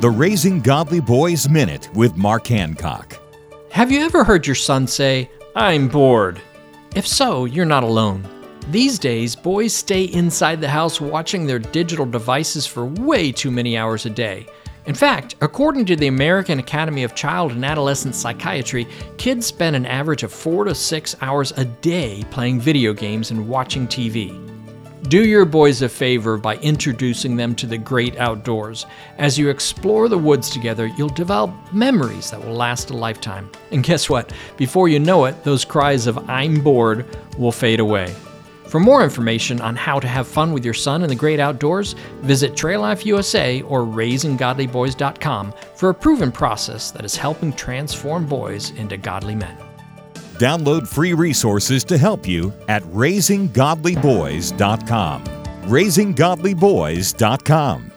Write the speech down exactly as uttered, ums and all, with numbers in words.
the Raising Godly Boys Minute with Mark Hancock. Have you ever heard your son say, "I'm bored"? If so, you're not alone. These days, boys stay inside the house watching their digital devices for way too many hours a day. In fact, according to the American Academy of Child and Adolescent Psychiatry, kids spend an average of four to six hours a day playing video games and watching T V. Do your boys a favor by introducing them to the great outdoors. As you explore the woods together, you'll develop memories that will last a lifetime. And guess what? Before you know it, those cries of "I'm bored" will fade away. For more information on how to have fun with your son in the great outdoors, visit Trail Life U S A or raising godly boys dot com for a proven process that is helping transform boys into godly men. Download free resources to help you at raising godly boys dot com. raising godly boys dot com.